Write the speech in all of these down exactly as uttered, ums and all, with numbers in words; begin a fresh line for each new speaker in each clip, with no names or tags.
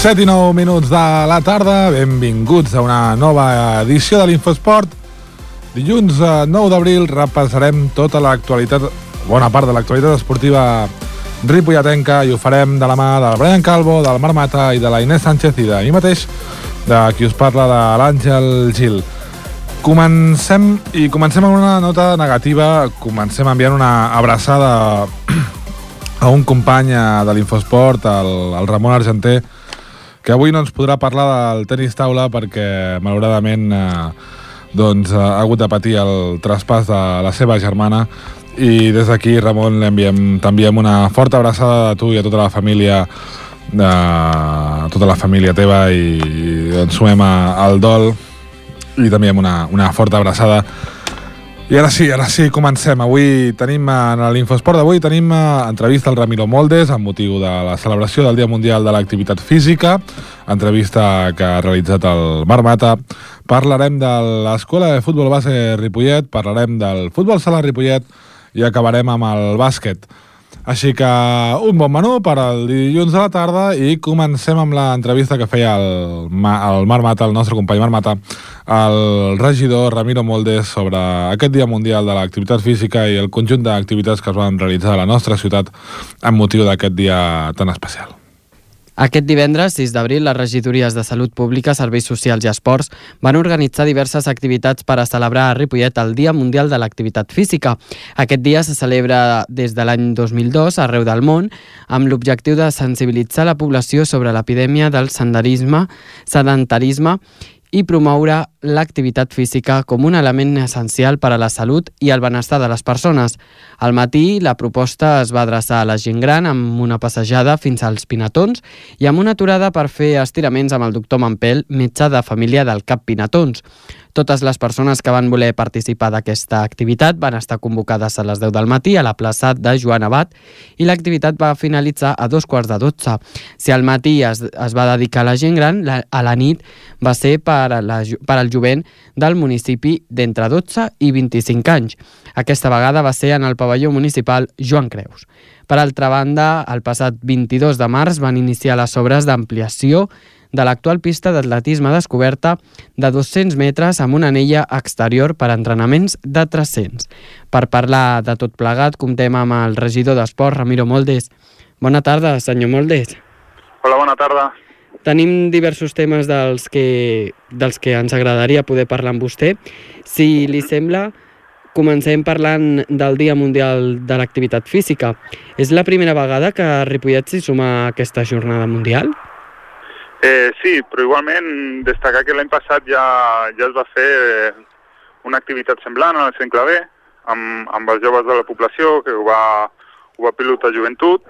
set i nou minuts de la tarda, benvinguts a una nova edició de l'Infosport. Dilluns nou d'abril repassarem tota l'actualitat, bona part de l'actualitat esportiva ripolletenca, i ho farem de la mà del Brian Calvo, del Marc Mata i de la Inés Sánchez i de mi mateix, de qui us parla, de l'Àngel Gil. Comencem, i comencem amb una nota negativa. Comencem enviant una abraçada a un company de l'Infosport, el, el Ramon Argenter, que avui no ens podrà parlar del tenis taula perquè, malauradament, eh, doncs, ha hagut de patir el traspàs de la seva germana. I des d'aquí, Ramon, t'enviem una forta abraçada a tu i a tota la família, a tota la família teva, i, i ens sumem al dol i també amb una, una forta abraçada. I ara sí, ara sí, comencem. Avui tenim, en l'Infosport d'avui, tenim entrevista al Ramiro Moldes amb motiu de la celebració del Dia Mundial de l'Activitat Física, entrevista que ha realitzat el Marc Mata. Parlarem de l'Escola de Futbol Base Ripollet, parlarem del Futbol Sala Ripollet i acabarem amb el bàsquet. Així que un bon menú per al dilluns a la tarda, i comencem amb l'entrevista que feia el, el Marc Mata, el nostre company Marc Mata, el regidor Ramiro Moldes, sobre aquest Dia Mundial de l'Activitat Física i el conjunt d'activitats que es van realitzar a la nostra ciutat amb motiu d'aquest dia tan especial.
Aquest divendres, sis d'abril, les regidories de Salut Pública, Serveis Socials i Esports van organitzar diverses activitats per a celebrar a Ripollet el Dia Mundial de l'Activitat Física. Aquest dia se celebra des de l'any dos mil dos arreu del món, amb l'objectiu de sensibilitzar la població sobre l'epidèmia del senderisme, sedentarisme i promoure l'activitat física com un element essencial per a la salut i el benestar de les persones. Al matí, la proposta es va adreçar a la gent gran amb una passejada fins als Pinatons i amb una aturada per fer estiraments amb el doctor Mampel, metge de família del CAP Pinatons. Totes les persones que van voler participar d'aquesta activitat van estar convocades a les deu del matí a la plaça de Joan Abat, i l'activitat va finalitzar a dos quarts de dotze. Si al matí es, es va dedicar a la gent gran, la, a la nit va ser per, a la, per al jovent del municipi d'entre dotze i vint-i-cinc anys. Aquesta vegada va ser en el pavelló municipal Joan Creus. Per altra banda, el passat vint-i-dos de març van iniciar les obres d'ampliació de l'actual pista d'atletisme descoberta de dos-cents metres amb una anella exterior per a entrenaments de tres-cents. Per parlar de tot plegat, comptem amb el regidor d'Esport, Ramiro Moldes. Bona tarda, senyor Moldes.
Hola, bona tarda.
Tenim diversos temes dels que, dels que ens agradaria poder parlar amb vostè. Si li sembla, comencem parlant del Dia Mundial de l'Activitat Física. És la primera vegada que Ripollet s'hi suma a aquesta jornada mundial?
Eh, sí, però igualment destacar que l'any passat ja, ja es va fer una activitat semblant al Segle B, amb, amb els joves de la població, que ho va, ho va pilotar Joventut,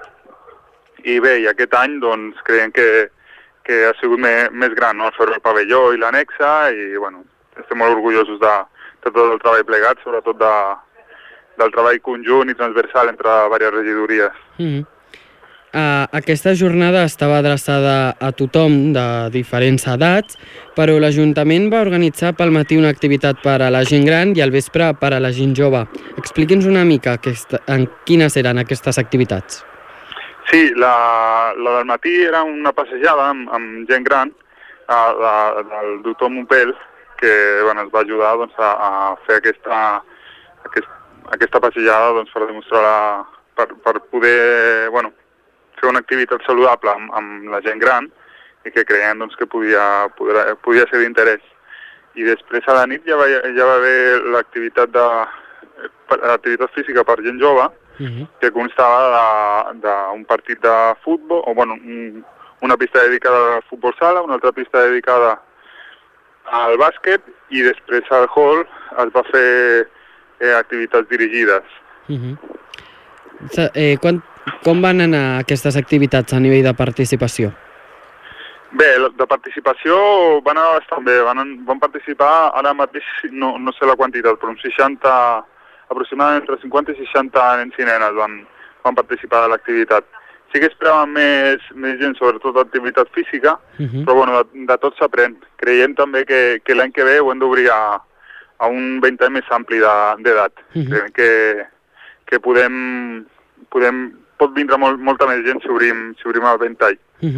i bé, i aquest any doncs creiem que, que ha sigut me, més gran, no?, fer el pavelló i l'anexa, i bueno, estem molt orgullosos de, de tot el treball plegat, sobretot de, del treball conjunt i transversal entre diverses regidories.
Mm-hmm. Uh, aquesta jornada estava adreçada a tothom de diferents edats, però l'Ajuntament va organitzar pel matí una activitat per a la gent gran i al vespre per a la gent jove. Expliqui'ns una mica aquesta, en quines eren aquestes activitats.
Sí, la, la del matí era una passejada amb, amb gent gran, uh, de, del doctor Mampel, que bueno, ens va ajudar doncs, a, a fer aquesta, aquest, aquesta passejada doncs, per demostrar la, per, per poder, bueno, fer una activitat saludable amb, amb la gent gran, i que creiem doncs, que podia, podia, podia ser d'interès. I després a la nit ja va, ja va haver l'activitat de l'activitat física per gent jove, uh-huh. que constava d'un partit de futbol, o bueno, un, una pista dedicada al futbol sala, una altra pista dedicada al bàsquet, i després al hall es va fer eh, activitats dirigides.
Uh-huh. Eh, quan Com van anar aquestes activitats a nivell de participació?
Bé, de participació van anar bastant bé. Van, van participar, ara mateix no, no sé la quantitat, però uns seixanta, aproximadament entre cinquanta i seixanta nens i nenes van, van participar de l'activitat. Sí que esperàvem més, més gent, sobretot d'activitat física, uh-huh. però bueno, de, de tot s'aprèn. Creiem també que, que l'any que ve ho hem d'obrir a, a un ventall més ampli d'edat. De, uh-huh. Creiem que, que podem... podem pot vindre molt, molta més gent si obrim, si obrim el ventall.
Uh-huh.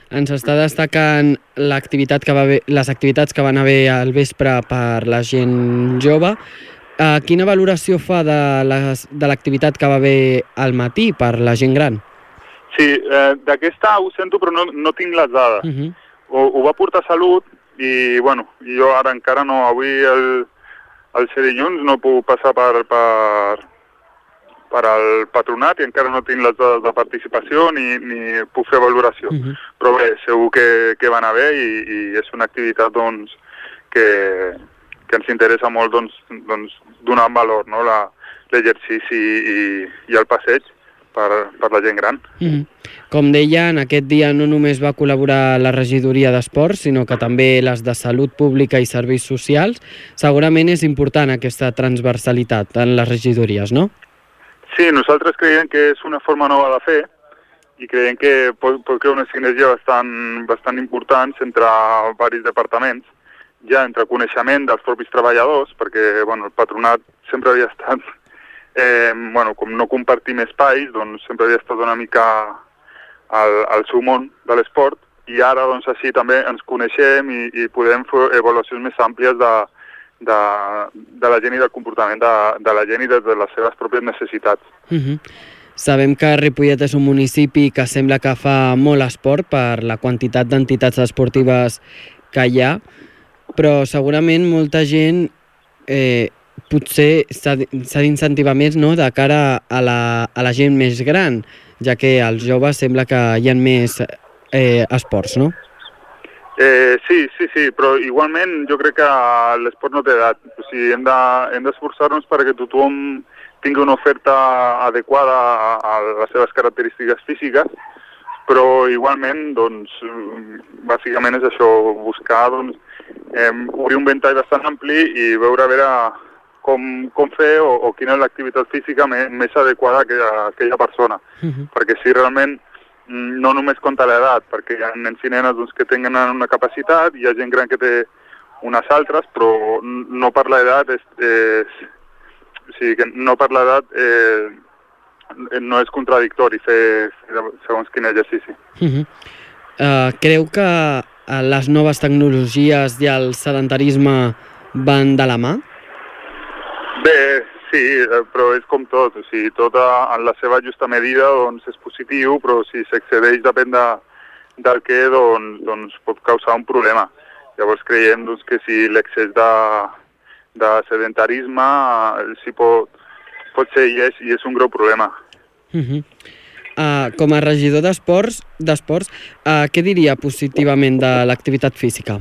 ens està destacant l'activitat que va haver, les activitats que van haver al vespre per la gent jove. Uh, quina valoració fa de, les, de l'activitat que va haver al matí per la gent gran?
Sí, eh, d'aquesta ho sento, però no, no tinc les dades. Uh -huh. ho, ho va portar Salut i, bueno, jo ara encara no, avui el, el ser dilluns no puc passar per, per, per al patronat i encara no tinc les dades de participació ni, ni puc fer valoració. Uh -huh. Però bé, segur que, que van haver i, i és una activitat, doncs, que, que ens interessa molt, doncs, doncs donar valor, no?, l'exercici i, i el passeig per, per la gent gran.
Mm-hmm. Com deia, en aquest dia no només va col·laborar la regidoria d'Esports, sinó que també les de Salut Pública i Serveis Socials. Segurament és important aquesta transversalitat en les regidories, no?
Sí, nosaltres creiem que és una forma nova de fer i creiem que pot, pot crear una sinergia bastant, bastant important entre diversos departaments, ja entre coneixement dels propis treballadors, perquè bueno, el patronat sempre havia estat, eh, bueno, com no compartim espais, doncs sempre havia estat una mica al, al seu món de l'esport, i ara doncs així també ens coneixem i, i podem fer avaluacions més àmplies de, de, de la gent i del comportament de, de la gent i des de les seves pròpies necessitats.
Uh-huh. Sabem que Ripollet és un municipi que sembla que fa molt esport per la quantitat d'entitats esportives que hi ha, però segurament molta gent eh, potser s'ha d'incentivar més, no?, de cara a la, a la gent més gran, ja que als joves sembla que hi ha més eh, esports, no?
Eh, sí, sí, sí, però igualment jo crec que l'esport no té edat. O sigui, hem d'esforçar-nos de, perquè tothom tingui una oferta adequada a, a les seves característiques físiques, però igualment, doncs, bàsicament és això, buscar, doncs, eh, obrir un ventall bastant ampli i veure a veure com, com fer o, o quina és l'activitat física més, més adequada a aquella, a aquella persona. Uh-huh. Perquè si realment no només compta l'edat, perquè hi ha nens i nenes doncs, que tenen una capacitat, hi ha gent gran que té unes altres, però no per l'edat és, és, o sigui, que no per l'edat eh, no és contradictori fer, fer segons quin exercici.
Uh-huh. uh, creu que les noves tecnologies i el sedentarisme van de la mà?
Bé, sí, però és com tot, o sigui, tot en la seva justa medida doncs, és positiu, però si s'excedeix depèn de, del que doncs, doncs pot causar un problema. Llavors creiem doncs, que si l'excés de, de sedentarisme sí pot, pot ser i és, i és un greu problema.
Uh-huh. uh, com a regidor d'esports, d'esports uh, què diria positivament de l'activitat física?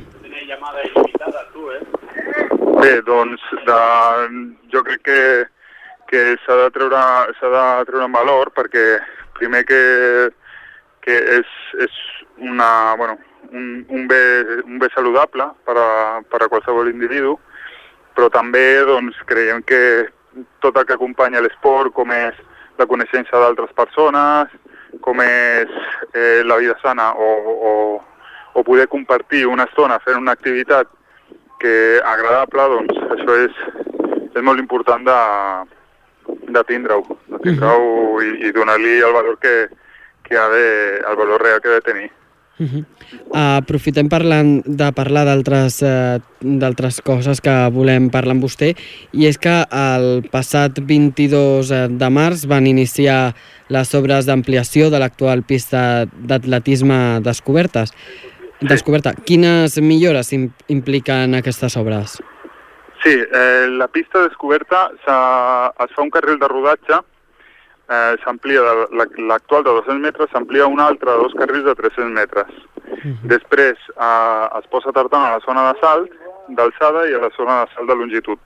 Bé, doncs de, jo crec que, que s'ha de treure, s'ha de treure en valor perquè primer que, que és, és una, bueno, un, un, bé, un bé saludable per a, per a qualsevol individu, però també doncs, creiem que tot el que acompanya l'esport, com és la coneixença d'altres persones, com és eh, la vida sana o, o, o poder compartir una estona fent una activitat que agradable, doncs això és, és molt important de, de tindre-ho, de tindre-ho i, i donar-li el valor que, que ha de, el valor real que ha de tenir.
Uh-huh. uh, aprofitem parlant de parlar d'altres uh, d'altres coses que volem parlar amb vostè, i és que el passat vint-i-dos de març van iniciar les obres d'ampliació de l'actual pista d'atletisme Descobertes. Descoberta. Quines millores impliquen aquestes obres?
Sí, eh, la pista Descoberta es fa un carril de rodatge, eh, s'amplia l'actual de dos-cents metres, s'amplia un altre de dos carrils de tres-cents metres. Uh-huh. Després eh, es posa tartana a la zona de salt d'alçada i a la zona de salt de longitud.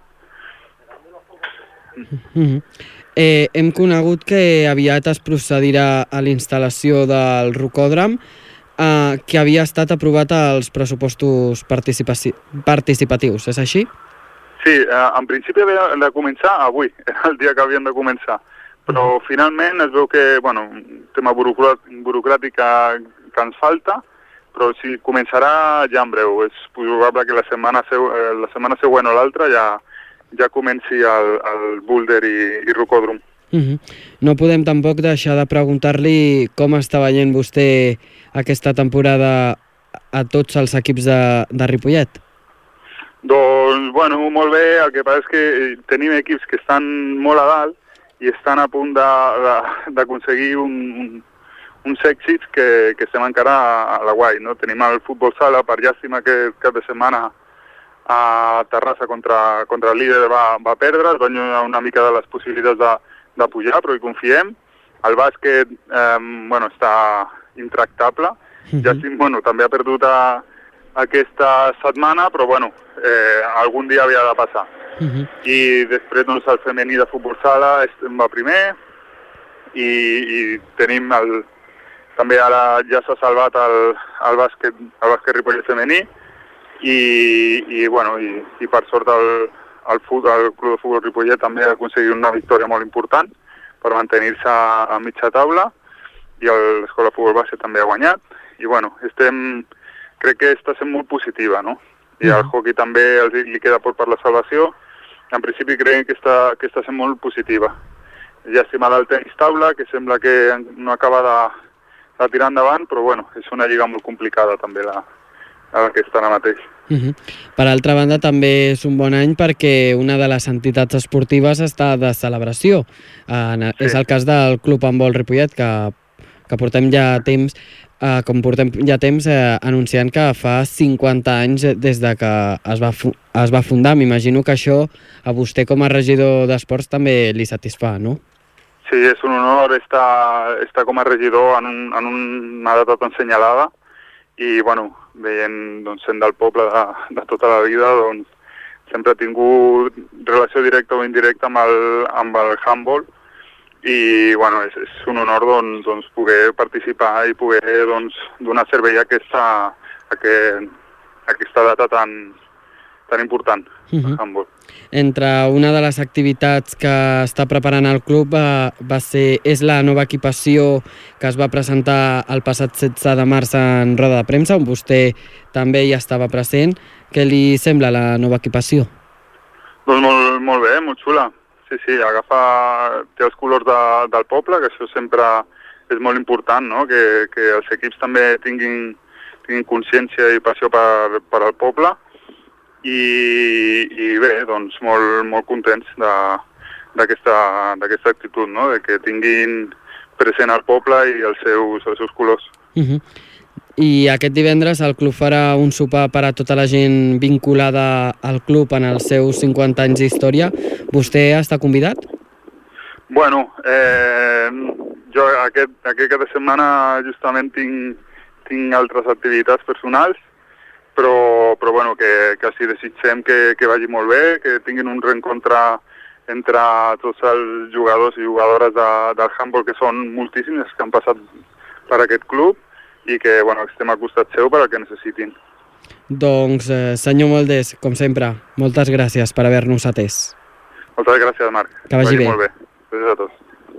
Uh-huh. eh, hem conegut que aviat es procedirà a la instal·lació del rocòdrom, Uh, que havia estat aprovat als pressupostos participatius, és així?
Sí, uh, en principi havia de començar avui, era el dia que havien de començar, però uh -huh. finalment es veu que, bueno, un tema burocràtic que, que ens falta, però sí, començarà ja en breu, és probable que la setmana, seu, la setmana següent o l'altra ja, ja comenci el, el boulder i, i rocòdrom.
Uh-huh. No podem tampoc deixar de preguntar-li com està veient vostè aquesta temporada a tots els equips de, de Ripollet.
Doncs, bueno, molt bé. El que passa és que tenim equips que estan molt a dalt i estan a punt d'aconseguir un, un, uns èxits que, que estem encara a la guai, no? Tenim el futbol sala, per llàstima que cap de setmana a Terrassa contra, contra el líder va, va perdre, es va allunyar una mica de les possibilitats de de pujar, però hi confiem. El bàsquet, eh, bueno, està intractable. Uh-huh. Ja sí, bueno, també ha perdut a, aquesta setmana, però bueno, eh, algun dia havia de passar. Uh-huh. I després, doncs, el femení de futbol sala va primer i, i tenim el... També ara ja s'ha salvat el, el bàsquet, el bàsquet Ripollet femení i, i bueno, i, i per sort el El, el Club de Futbol Ripollet també ha aconseguit una victòria molt important per mantenir-se a, a mitja taula i l'Escola de Futbol Base també ha guanyat i bueno, estem, crec que està sent molt positiva, no? I el hockey també els, li queda por per la salvació. En principi crec que està, que està sent molt positiva. Llàstima del tenis taula, que sembla que no acaba de, de tirar endavant, però bueno, és una lliga molt complicada també la, la que està ara mateix.
Uh-huh. Per altra banda, també és un bon any perquè una de les entitats esportives està de celebració. Uh, sí. És el cas del Club Handbol Ripollet, que, que portem ja temps, uh, com portem ja temps uh, anunciant que fa cinquanta anys des de que es va, es va fundar. M'imagino que això a vostè com a regidor d'esports també li satisfà, no?
Sí, és un honor estar, estar com a regidor en, un, en una data tan senyalada i, bueno, veient, doncs, sent del poble de, de tota la vida, doncs, sempre he tingut relació directa o indirecta amb el, amb el handball i, bueno, és, és un honor, doncs, doncs, poder participar i poder, doncs, donar servei a aquesta, a aquest, a aquesta data tan, tan important, uh-huh. el handball.
Entre una de les activitats que està preparant el club va, va ser, és la nova equipació que es va presentar el passat setze de març en roda de premsa, on vostè també hi estava present. Què li sembla la nova equipació?
Doncs molt, molt bé, molt xula. Sí, sí, agafa, té els colors de, del poble, que això sempre és molt important, no? Que, que els equips també tinguin, tinguin consciència i passió per, per al poble. I, i bé, doncs molt, molt contents d'aquesta actitud, no? De que tinguin present el poble i els seus, els seus colors.
Uh-huh. I aquest divendres el club farà un sopar per a tota la gent vinculada al club en els seus cinquanta anys d'història. Vostè està convidat?
Bueno, eh, jo aquest, aquest cap de setmana justament tinc, tinc altres activitats personals, però, però bueno, que, que així desitgem que, que vagi molt bé, que tinguin un reencontre entre tots els jugadors i jugadores de, del handball, que són moltíssims, que han passat per aquest club, i que bueno, estem al costat seu per al que necessitin.
Doncs, eh, senyor Moldes, com sempre, moltes gràcies per haver-nos atès.
Moltes gràcies, Marc.
Que vagi, vagi bé.
Molt bé. Gràcies a tots.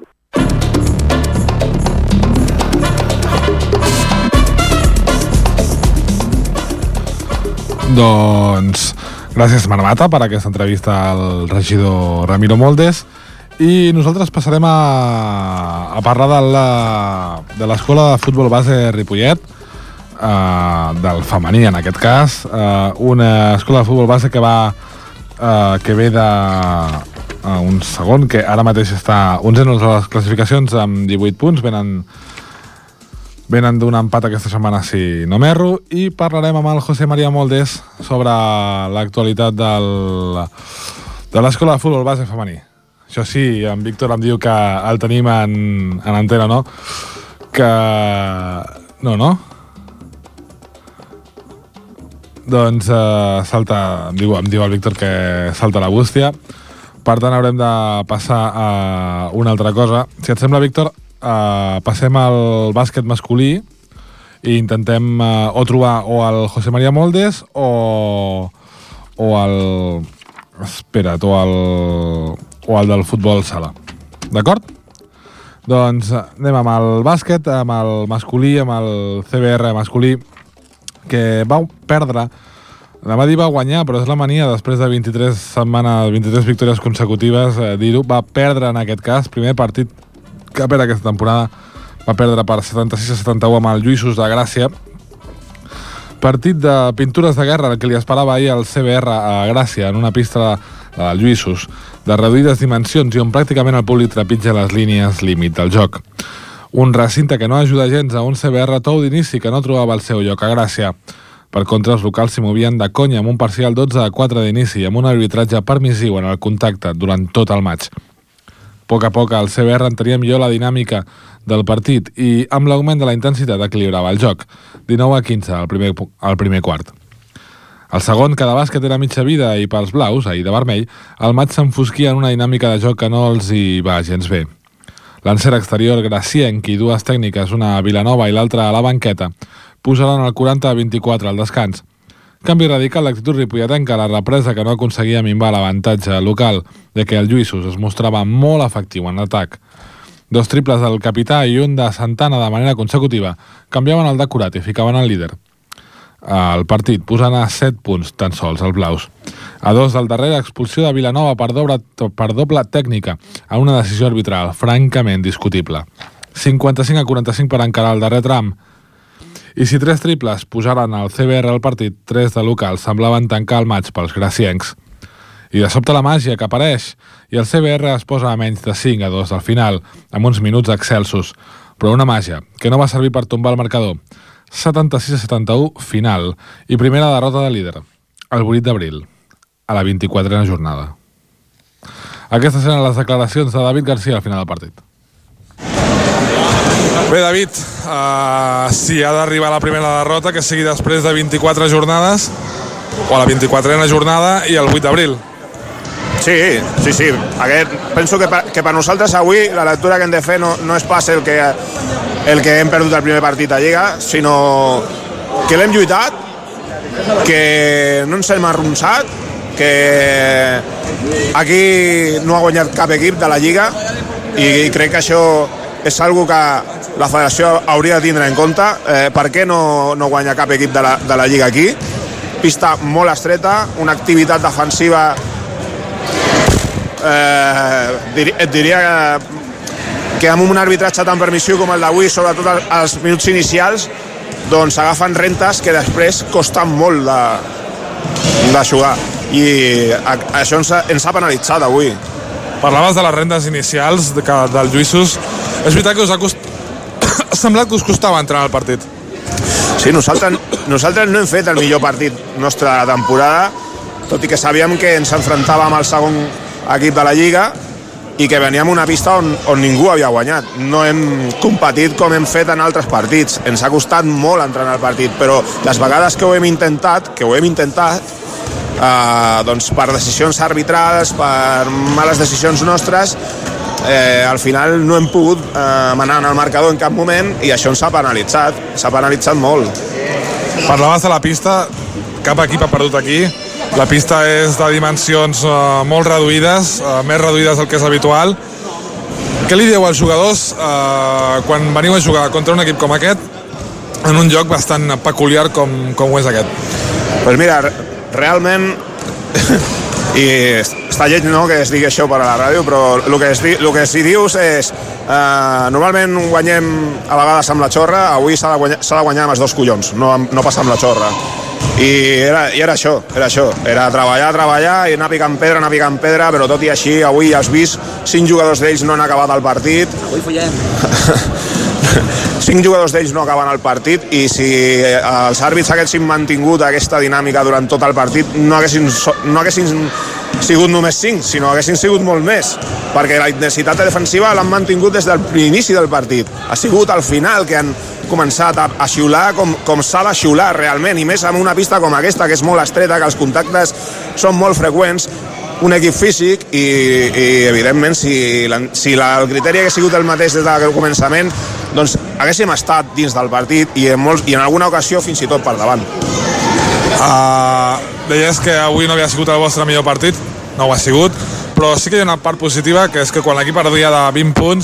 Doncs gràcies, Marmata, per aquesta entrevista al regidor Ramiro Moldes. I nosaltres passarem a, a parlar de l'Escola de Futbol Base Ripollet, eh, del femení en aquest cas, eh, una escola de futbol base que va eh, que ve de eh, un segon, que ara mateix està onzè en les classificacions amb divuit punts, venen venen d'un empat aquesta setmana, si no m'erro, i parlarem amb el José María Moldes sobre l'actualitat del, de l'Escola de Futbol Base femení. Això sí, en Víctor em diu que el tenim en, en antena, no? Que... No, no? Doncs eh, salta... Em diu, em diu el Víctor que salta la bústia. Per tant, haurem de passar a una altra cosa. Si et sembla, Víctor, eh, passem al bàsquet masculí i intentem eh, o trobar o el José María Moldes o, o el... Espera't, o el... o el del futbol sala. D'acord? Doncs anem amb el bàsquet, amb el masculí, amb el C B R masculí, que va perdre Anava a dir va guanyar, però és la mania, després de vint-i-tres setmanes, vint-i-tres victòries consecutives, eh, dir-ho, va perdre en aquest cas, primer partit que perd aquesta temporada, va perdre per setanta-sis a setanta-u amb el Lluïsos de Gràcia. Partit de pintures de guerra, el que li esperava ahir al C B R a Gràcia, en una pista de Lluïsos, de reduïdes dimensions i on pràcticament el públic trepitja les línies límit del joc. Un recinte que no ajuda gens a un C B R tou d'inici que no trobava el seu lloc a Gràcia. Per contra, els locals s'hi movien de conya amb un parcial dotze a quatre d'inici i amb un arbitratge permissiu en el contacte durant tot el maig. A poc a poc el C B R entenia millor la dinàmica del partit i amb l'augment de la intensitat equilibrava el joc. dinou a quinze al primer, al primer quart. El segon, que de bàsquet era mitja vida i pels blaus, ahir de vermell, el maig s'enfosquia en una dinàmica de joc que no els hi va gens bé. L'encer exterior gracienc i dues tècniques, una a Vilanova i l'altra a la banqueta, posaran el quaranta a vint-i-quatre al descans. Canvi radical l'actitud ripolletenca a la represa que no aconseguia minvar l'avantatge local, ja que el Lluïsos es mostrava molt efectiu en l'atac. Dos triples del capità i un de Santana de manera consecutiva canviaven el decorat i ficaven el líder al partit, posant a set punts tan sols els blaus. A dos del darrere, expulsió de Vilanova per doble, per doble tècnica a una decisió arbitral francament discutible. cinquanta-cinc a quaranta-cinc per encarar el darrer tram. I si tres triples posaren al C B R al partit, tres de local semblaven tancar el maig pels graciencs. I de sobte la màgia que apareix, i el C B R es posa a menys de cinc a dos al final, amb uns minuts excelsos. Però una màgia que no va servir per tombar el marcador. setanta-sis a setanta-u, final, i primera derrota de líder, el vuit d'abril, a la vint-i-quatrena jornada. Aquestes eren les declaracions de David García al final del partit.
Bé, David, uh, si ha d'arribar la primera derrota, que sigui després de vint-i-quatre jornades, o a la vint-i-quatrena jornada i el vuit d'abril.
Sí, sí, sí. Aquest, penso que per, que per nosaltres avui la lectura que hem de fer no, no és pas el que, el que hem perdut el primer partit a Lliga, sinó que l'hem lluitat, que no ens hem arronsat, que aquí no ha guanyat cap equip de la Lliga i crec que això és algo que la federació hauria de tindre en compte. Eh, per què no, no guanya cap equip de la, de la Lliga aquí? Pista molt estreta, una activitat defensiva eh, dir, et diria que, que amb un arbitratge tan permissiu com el d'avui, sobretot als minuts inicials, doncs agafen rentes que després costen molt de, de jugar i a, això ens ha, ens ha penalitzat avui.
Parlaves de les rentes inicials de, que, del Lluïsos. És veritat que us ha, cost... ha semblat que us costava entrar al partit.
Sí, nosaltres, nosaltres no hem fet el millor partit nostre de la temporada, tot i que sabíem que ens enfrontàvem al segon equip de la Lliga i que veníem una pista on, on ningú havia guanyat. No hem competit com hem fet en altres partits. Ens ha costat molt entrar en el partit, però les vegades que ho hem intentat, que ho hem intentat, eh, doncs per decisions arbitrals, per males decisions nostres, eh, al final no hem pogut eh, manar en el marcador en cap moment i això ens ha penalitzat, s'ha penalitzat molt.
Parlaves de la pista, cap equip ha perdut aquí. La pista és de dimensions uh, molt reduïdes, uh, més reduïdes del que és habitual. Què li dieu als jugadors uh, quan veniu a jugar contra un equip com aquest en un joc bastant peculiar com, com ho és aquest?
Pues mira, realment i està lleig, no?, que es digui això per a la ràdio, però el que, es, el que s'hi dius és eh, normalment guanyem a vegades amb la xorra, avui s'ha de guanyar, s'ha de guanyar amb els dos collons, no, no passar amb la xorra. I era, i era això, era això, era treballar, treballar i anar picant pedra, anar picant pedra, però tot i així avui has vist cinc jugadors d'ells no han acabat el partit.
Avui follem.
Cinc jugadors d'ells no acaben el partit i si els àrbits haguessin mantingut aquesta dinàmica durant tot el partit no haguessin, no haguessin sigut només cinc, sinó haguessin sigut molt més, perquè la intensitat defensiva l'han mantingut des del inici del partit. Ha sigut al final que han començat a, a xiular com, com s'ha de xiular realment, i més amb una pista com aquesta que és molt estreta, que els contactes són molt freqüents, un equip físic i, i evidentment si, la, si la, el criteri hagués sigut el mateix des del començament, doncs haguéssim estat dins del partit i en, molts, i en alguna ocasió fins i tot per davant.
Uh, deies que avui no havia sigut el vostre millor partit, no ho ha sigut, però sí que hi ha una part positiva, que és que quan l'equip perdia de vint punts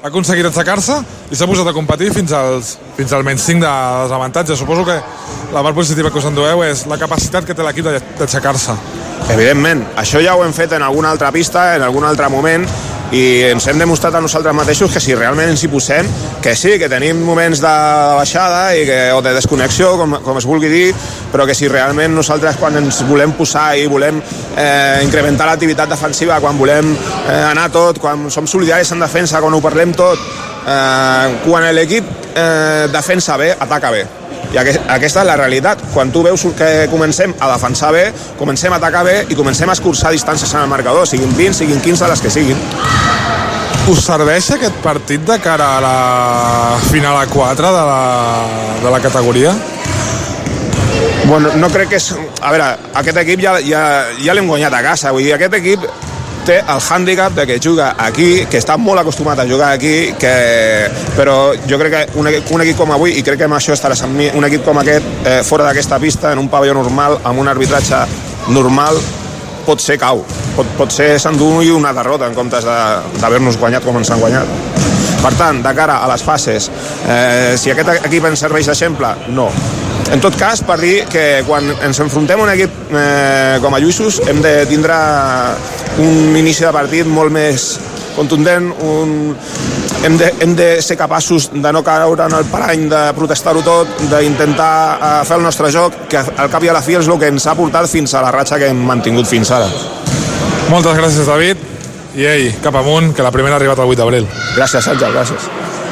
ha aconseguit aixecar-se i s'ha posat a competir fins als, fins al menys cinc de desavantatge. Suposo que la part positiva que us endueu és la capacitat que té l'equip d'aixecar-se.
Evidentment, això ja ho hem fet en alguna altra pista, en algun altre moment, i ens hem demostrat a nosaltres mateixos que si realment ens hi posem, que sí, que tenim moments de baixada i que, o de desconnexió, com, com es vulgui dir, però que si realment nosaltres quan ens volem posar i volem eh, incrementar l'activitat defensiva, quan volem eh, anar tot, quan som solidaris en defensa, quan ho parlem tot, eh, quan l'equip eh, defensa bé, ataca bé. I aquesta és la realitat. Quan tu veus que comencem a defensar bé, comencem a atacar bé i comencem a escurçar distàncies en el marcador, siguin vint, siguin quinze, les que siguin.
Us serveix aquest partit de cara a la final a quatre de la, de la categoria?
Bueno, no crec que és... A veure, aquest equip ja, ja, ja l'hem guanyat a casa. Vull dir, aquest equip té el hàndicap de que juga aquí, que està molt acostumat a jugar aquí, que... però jo crec que un equip, un equip com avui, i crec que amb això estaràs amb mi, un equip com aquest, eh, fora d'aquesta pista, en un pavelló normal, amb un arbitratge normal, pot ser cau. Pot, pot ser s'endugui una derrota en comptes d'haver-nos guanyat com ens han guanyat. Per tant, de cara a les fases, eh, si aquest equip ens serveix d'exemple, no. En tot cas, per dir que quan ens enfrontem a un equip eh, com a Lluïsos hem de tindre un inici de partit molt més contundent, un... hem, de, hem de ser capaços de no caure en el parany, de protestar-ho tot, d'intentar eh, fer el nostre joc, que al cap i a la fi és el que ens ha portat fins a la ratxa que hem mantingut fins ara.
Moltes gràcies, David, i ei, cap amunt, que la primera ha arribat el vuit d'abril.
Gràcies, Àngel, gràcies.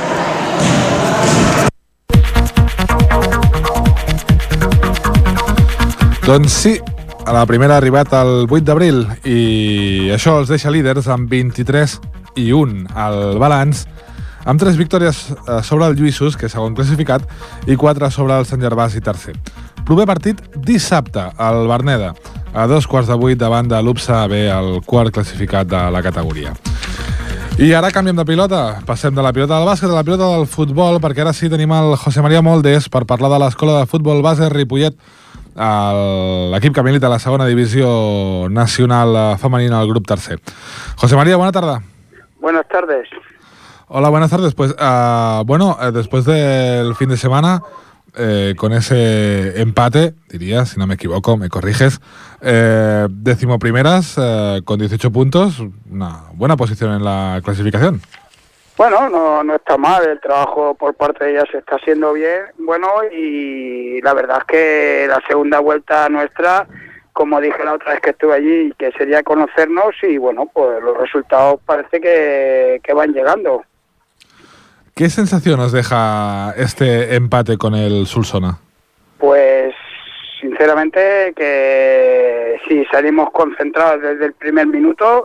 Doncs sí, a la primera ha arribat el vuit d'abril i això els deixa líders amb vint-i-tres i un al balanç, amb tres victòries sobre el Lluïsos, que és segon classificat, i quatre sobre el Sant Gervasi, tercer. Proper partit dissabte al Verneda, a dos quarts de vuit davant de l'Upsa B, el quart classificat de la categoria. I ara canviem de pilota, passem de la pilota del bàsquet a la pilota del futbol, perquè ara sí tenim el José María Moldes per parlar de l'Escola de Futbol Base Ripollet, l'equip que milita a la segona divisió nacional femenina al grup tercer. José María, buena tarde.
Buenas tardes.
Hola, buenas tardes. Pues, uh, bueno, eh, después del fin de semana, eh, con ese empate, diría, si no me equivoco, me corriges, eh, decimoprimeras, eh, con dieciocho puntos, una buena posición en la clasificación.
Bueno, no, no está mal, el trabajo por parte de ellas está siendo bien, bueno, y la verdad es que la segunda vuelta nuestra, como dije la otra vez que estuve allí, que sería conocernos y bueno, pues los resultados parece que, que van llegando.
¿Qué sensación os deja este empate con el Solsona?
Pues sinceramente que si salimos concentrados desde el primer minuto,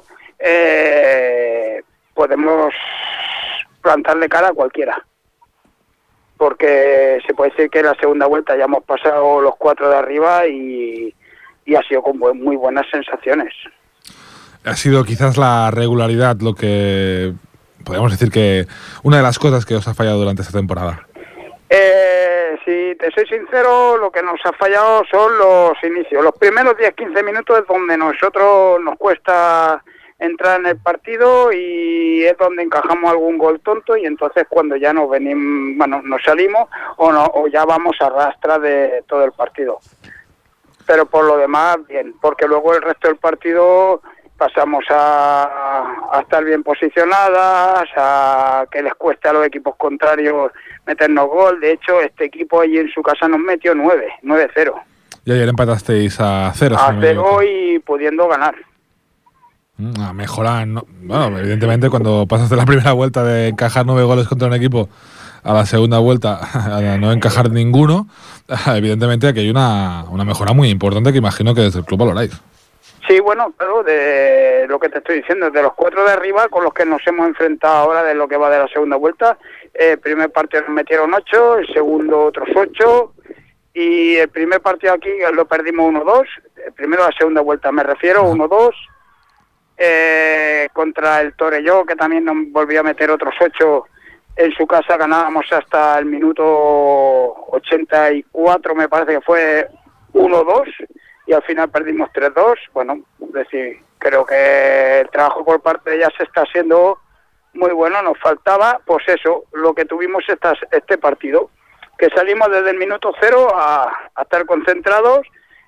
eh, podemos plantarle cara a cualquiera, porque se puede decir que en la segunda vuelta ya hemos pasado los cuatro de arriba y, y ha sido con buen, muy buenas sensaciones.
Ha sido quizás la regularidad lo que podemos decir que una de las cosas que os ha fallado durante esta temporada.
Eh, si te soy sincero, lo que nos ha fallado son los inicios. Los primeros diez a quince minutos es donde nosotros nos cuesta entrar en el partido y es donde encajamos algún gol tonto y entonces cuando ya nos venimos, bueno, nos salimos o, no, o ya vamos a rastras de todo el partido. Pero por lo demás, bien, porque luego el resto del partido pasamos a, a estar bien posicionadas, a que les cueste a los equipos contrarios meternos gol. De hecho, este equipo allí en su casa nos metió nueve, nueve cero.
Y ayer empatasteis a cero.
A cero y pudiendo ganar.
A mejorar, no, bueno, evidentemente cuando pasas de la primera vuelta de encajar nueve goles contra un equipo a la segunda vuelta a no encajar ninguno, evidentemente aquí hay una, una mejora muy importante que imagino que desde el club valoráis.
Sí, bueno, claro, de lo que te estoy diciendo, de los cuatro de arriba con los que nos hemos enfrentado ahora de lo que va de la segunda vuelta, el eh, primer partido nos metieron ocho, el segundo otros ocho, y el primer partido aquí lo perdimos uno dos, el primero a la segunda vuelta me refiero, uno dos, eh, contra el Torelló, que también nos volvió a meter otros ocho en su casa, ganábamos hasta el minuto ochenta y cuatro, me parece que fue uno dos, y al final perdimos tres dos. Bueno, es decir, creo que el trabajo por parte de ellas está siendo muy bueno. Nos faltaba, pues eso, lo que tuvimos estas, este partido, que salimos desde el minuto cero a, a estar concentrados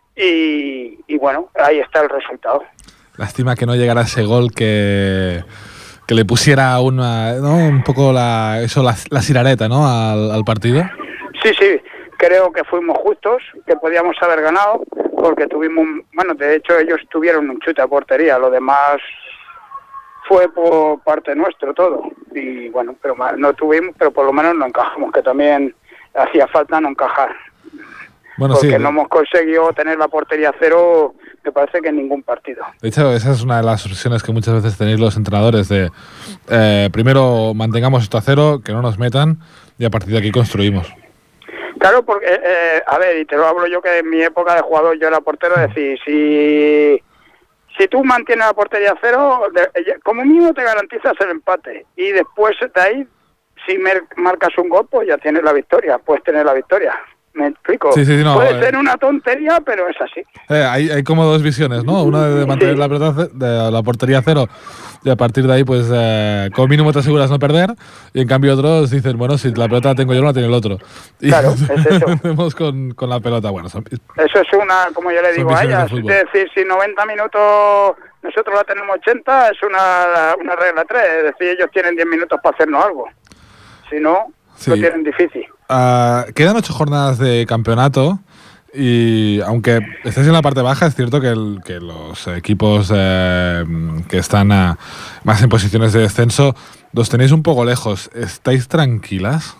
y, y bueno, ahí está el resultado.
Lástima que no llegara ese gol que, que le pusiera una, ¿no? un poco la, eso, la, la cirareta, ¿no? al, al partido.
Sí, sí, creo que fuimos justos, que podíamos haber ganado, porque tuvimos, bueno, de hecho ellos tuvieron un chute a portería, lo demás fue por parte nuestro todo, y bueno, pero no tuvimos, pero por lo menos no encajamos, que también hacía falta no encajar. Bueno, porque sí, no hemos conseguido tener la portería cero, me parece que en ningún partido.
De hecho, esa es una de las opciones que muchas veces tenéis los entrenadores de eh, primero mantengamos esto a cero, que no nos metan, y a partir de aquí construimos.
Claro, porque, eh, a ver, y te lo hablo yo que en mi época de jugador yo era portero, es decir, si, si tú mantienes la portería cero, de, como mínimo te garantizas el empate, y después de ahí, si mer, marcas un gol, pues ya tienes la victoria, puedes tener la victoria. ¿Me explico?
Sí, sí, sí, no,
Puede
eh,
ser una tontería, pero es así.
Eh, hay, hay como dos visiones, ¿no? Una de mantener sí. la pelota de la portería cero y a partir de ahí, pues, eh, como mínimo te aseguras no perder, y en cambio otros dicen, bueno, si la pelota la tengo yo, no la tiene el otro. Y
claro, es eso.
Hacemos con, con la pelota, bueno. Son,
eso es una, como yo le digo a ella, es decir, si noventa minutos nosotros la tenemos ochenta, es una, una regla tres, es decir, ellos tienen diez minutos para hacernos algo. Si no, sí. lo tienen difícil.
Uh, quedan ocho jornadas de campeonato y aunque estéis en la parte baja, es cierto que, el, que los equipos eh, que están a, más en posiciones de descenso los tenéis un poco lejos. ¿Estáis tranquilas?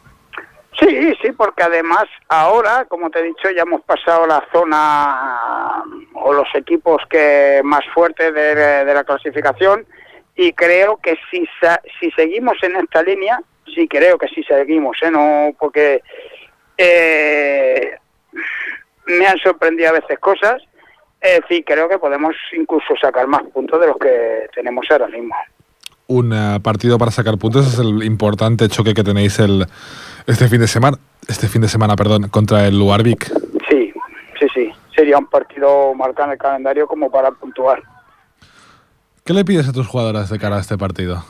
Sí, sí, porque además ahora, como te he dicho, ya hemos pasado la zona o los equipos que más fuertes de, de la clasificación y creo que si, si seguimos en esta línea, sí creo que sí seguimos, ¿eh? No, porque eh, me han sorprendido a veces cosas, es decir, creo que podemos incluso sacar más puntos de los que tenemos ahora mismo.
Un uh, partido para sacar puntos es el importante choque que tenéis el este fin de semana, este fin de semana, perdón, contra el Luarvik.
Sí, sí, sí, sería un partido marcado en el calendario como para puntuar.
¿Qué le pides a tus jugadoras de cara a este partido?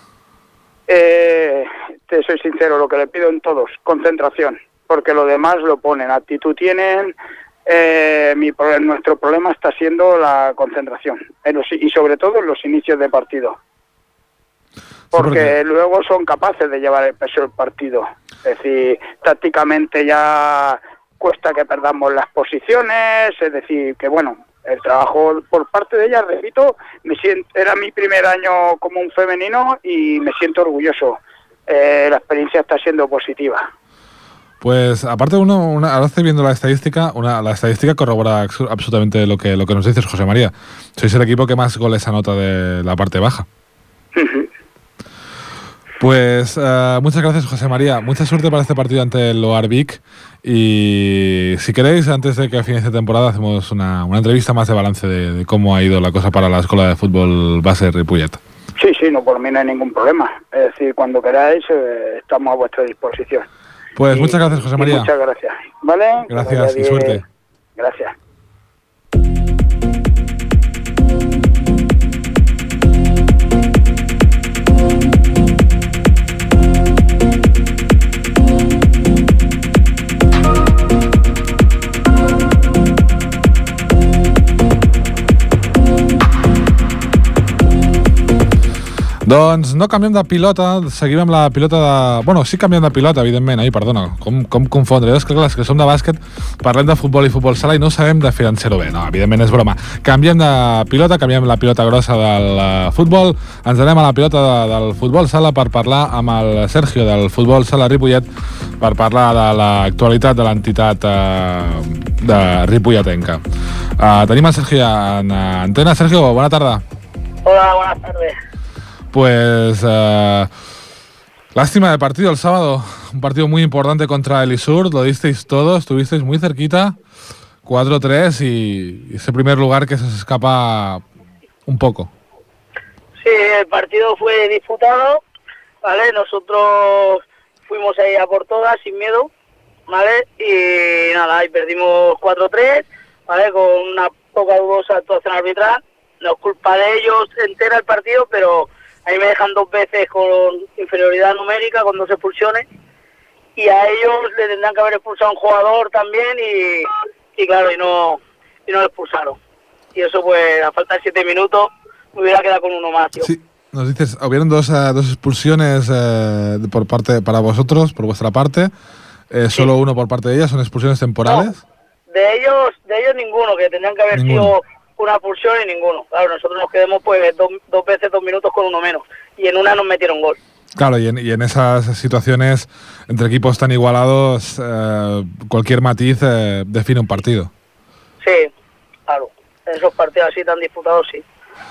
Eh, te soy sincero, lo que le pido en todos, concentración, porque lo demás lo ponen, actitud tienen, eh, mi, nuestro problema está siendo la concentración, en los, y sobre todo en los inicios de partido, porque, sí, porque luego son capaces de llevar el peso del partido, es decir, tácticamente ya cuesta que perdamos las posiciones, es decir, que bueno, el trabajo por parte de ella, repito, me siento, era mi primer año como un femenino y me siento orgulloso. Eh, la experiencia está siendo positiva.
Pues aparte uno, una, ahora estoy viendo la estadística, una, la estadística corrobora absolutamente lo que, lo que nos dices, José María. Sois el equipo que más goles anota de la parte baja. Uh-huh. Pues uh, muchas gracias, José María. Mucha suerte para este partido ante el Luarvik. Y si queréis, antes de que finalice temporada, hacemos una, una entrevista más de balance de, de cómo ha ido la cosa para la Escuela de Fútbol Base Ripollet.
Sí, sí, no, por mí no hay ningún problema. Es decir, cuando queráis, eh, estamos a vuestra disposición.
Pues y, muchas gracias, José María.
Muchas gracias. ¿Vale?
Gracias y suerte.
Gracias.
Doncs no canviem de pilota, seguim amb la pilota de... Bueno, sí canviem de pilota, evidentment, ai, perdona, com, com confondre? És que clar, que som de bàsquet, parlem de futbol i futbol sala i no sabem de financer-ho bé. No, evidentment és broma. Canviem de pilota, canviem la pilota grossa del uh, futbol, ens anem a la pilota de, del futbol sala per parlar amb el Sergio del futbol sala Ripollet, per parlar de l'actualitat de l'entitat uh, de Ripolletenca. Uh, tenim el Sergio en uh, antena. Sergio, bona tarda.
Hola, buenas tardes.
Pues uh, lástima del partido el sábado, un partido muy importante contra el Isur, lo disteis todo, estuvisteis muy cerquita, cuatro tres y ese primer lugar que se os escapa un poco.
Sí, el partido fue disputado, ¿vale? Nosotros fuimos ahí a por todas, sin miedo, ¿vale? Y nada, ahí perdimos cuatro tres, ¿vale? Con una poca dudosa actuación arbitral, no es culpa de ellos entera el partido, pero a mí me dejan dos veces con inferioridad numérica, con dos expulsiones, y a ellos le tendrán que haber expulsado a un jugador también, y, y claro, y no, y no lo expulsaron. Y eso, pues, a falta de siete minutos, me hubiera quedado con uno más, tío.
Sí, nos dices, hubieron dos, uh, dos expulsiones uh, por parte para vosotros, por vuestra parte, eh, sí. Solo uno por parte de ellas, ¿son expulsiones temporales?
No, de ellos de ellos ninguno, que tendrían que haber ninguno. sido una expulsión y ninguno. Claro, nosotros nos quedamos pues dos, dos veces dos minutos con uno menos, y en una nos metieron gol.
Claro, y en, y en esas situaciones, entre equipos tan igualados, eh, cualquier matiz eh, define un partido.
Sí, claro, en esos partidos así tan disputados, sí.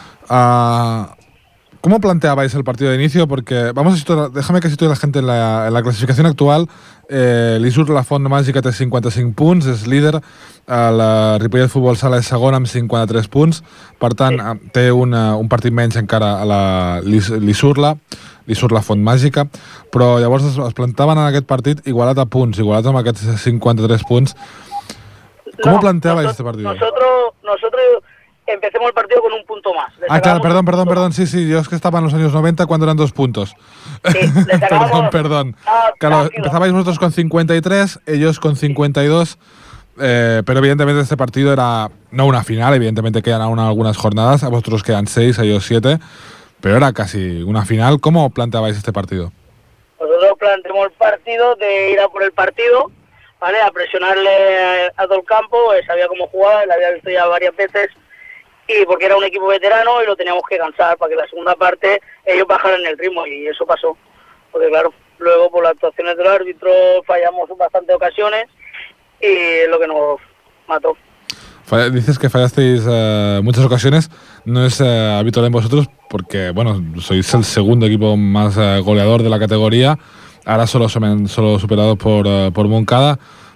Uh, ¿Cómo planteabais el partido de inicio? Porque vamos a situar, déjame que situe a la gente en la, en la clasificación actual. Eh, L'Isur La Font Màgica té cinquanta-cinc punts, és líder. El Ripollet Futbol Sala és segon amb cinquanta-tres punts. Per tant, sí. té un, un partit menys encara a la L'Isur La, L'Isur La Font Màgica. Però llavors es, es plantaven en aquest partit igualat a punts, igualat amb aquests cinquanta-tres punts. ¿Cómo no, planteabais
nosotros,
este partido?
Nosotros, nosotros empecemos el partido con un punto más. Le
ah, claro, perdón, perdón, perdón, sí, sí, yo es que estaba en los años noventa cuando eran dos puntos.
Sí, le sacamos...
perdón, perdón.
Ah,
claro, empezabais vosotros con cincuenta y tres, ellos con cincuenta y dos, eh, pero evidentemente este partido era no una final, evidentemente quedan aún algunas jornadas, a vosotros quedan seis, a ellos siete, pero era casi una final. ¿Cómo planteabais este partido?
Nosotros planteamos el partido de ir a por el partido, ¿vale? A presionarle a todo el campo, eh, sabía cómo jugar, lo había visto ya varias veces, y porque era un equipo veterano y lo teníamos que cansar para que la segunda parte ellos bajaran el ritmo, y eso pasó. Porque claro, luego por las actuaciones del árbitro fallamos bastantes ocasiones y es lo que nos mató.
Dices que fallasteis uh, muchas ocasiones, no es uh, habitual en vosotros porque, bueno, sois el segundo equipo más uh, goleador de la categoría, ahora solo, solo superados por, uh, por Moncada.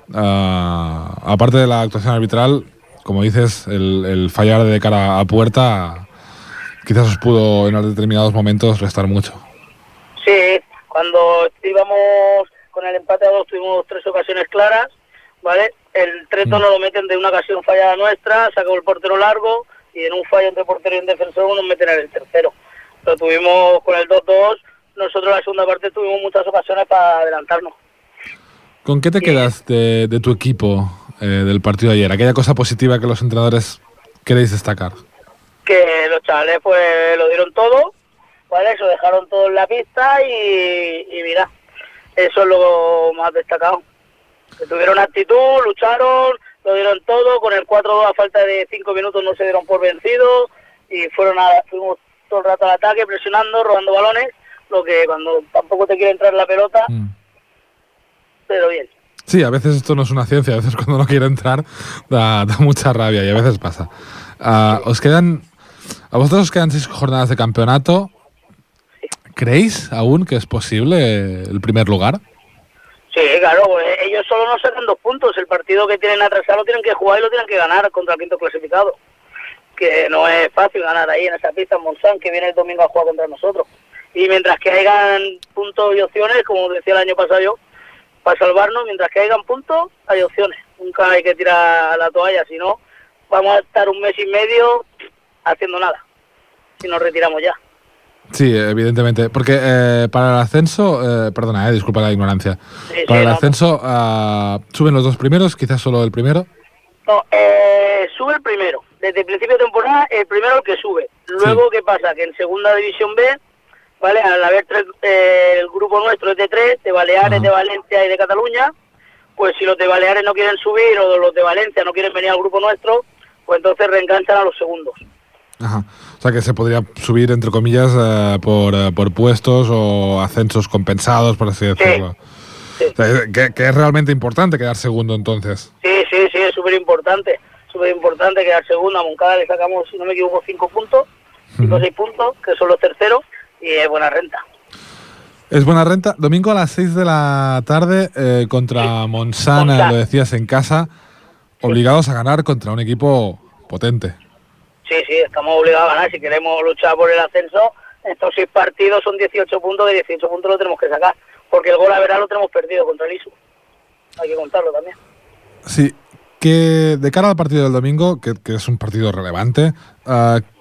Uh, aparte de la actuación arbitral, como dices, el, el fallar de cara a puerta quizás os pudo en determinados momentos restar mucho.
Sí, cuando íbamos con el empate a dos tuvimos tres ocasiones claras, ¿vale? El treto mm. nos lo meten de una ocasión fallada nuestra, sacó el portero largo, y en un fallo entre portero y un defensor nos meten en el tercero. Pero tuvimos con el dos dos, nosotros en la segunda parte tuvimos muchas ocasiones para adelantarnos.
¿Con qué te sí. quedas de, de tu equipo? Eh, del partido de ayer, aquella cosa positiva que los entrenadores queréis destacar.
Que los chavales pues lo dieron todo, ¿vale? Eso, dejaron todo en la pista y, y mira, eso es lo más destacado. Que tuvieron actitud, lucharon, lo dieron todo, con el cuatro dos a falta de cinco minutos no se dieron por vencidos y fueron a, fuimos todo el rato al ataque, presionando, robando balones, lo que cuando tampoco te quiere entrar la pelota, mm. pero bien.
Sí, a veces esto no es una ciencia, a veces cuando no quiere entrar da, da mucha rabia y a veces pasa. Uh, os quedan, a vosotros os quedan seis jornadas de campeonato. ¿Creéis aún que es posible el primer lugar?
Sí, claro, pues ellos solo nos sacan dos puntos. El partido que tienen atrasado lo tienen que jugar y lo tienen que ganar contra el quinto clasificado. Que no es fácil ganar ahí en esa pista en Montsant, que viene el domingo a jugar contra nosotros. Y mientras que hayan puntos y opciones, como decía el año pasado yo, para salvarnos, mientras que hayan puntos, hay opciones. Nunca hay que tirar la toalla, si no, vamos a estar un mes y medio haciendo nada. Si nos retiramos ya.
Sí, evidentemente. Porque eh, para el ascenso, eh, perdona, eh, disculpa la ignorancia.
Sí,
para
sí,
el
no,
ascenso, uh, ¿suben los dos primeros? Quizás solo el primero.
No, eh, sube el primero. Desde el principio de temporada, el primero el que sube. Luego, sí. ¿Qué pasa? Que en segunda división B, ¿vale? Al haber tres, eh, el grupo nuestro es de tres, de Baleares, Ajá. de Valencia y de Cataluña, pues si los de Baleares no quieren subir o los de Valencia no quieren venir al grupo nuestro, pues entonces reenganchan a los segundos.
Ajá. O sea que se podría subir, entre comillas, eh, por, eh, por puestos o ascensos compensados, por así decirlo.
Sí.
O sea, que, que es realmente importante quedar segundo entonces.
Sí, sí, sí, es súper importante. Súper importante quedar segundo. A Moncada le sacamos, si no me equivoco, cinco puntos, cinco o seis puntos, que son los terceros, y es buena renta.
Es buena renta. Domingo a las seis de la tarde eh, contra sí. Montsant, Montsant, lo decías en casa, sí. obligados a ganar contra un equipo potente.
Sí, sí, estamos obligados a ganar. Si queremos luchar por el ascenso, estos seis partidos son dieciocho puntos, de dieciocho puntos lo tenemos que sacar, porque el gol a verano lo tenemos perdido contra el I S U. Hay que contarlo también.
Sí, que de cara al partido del domingo, que, que es un partido relevante, uh,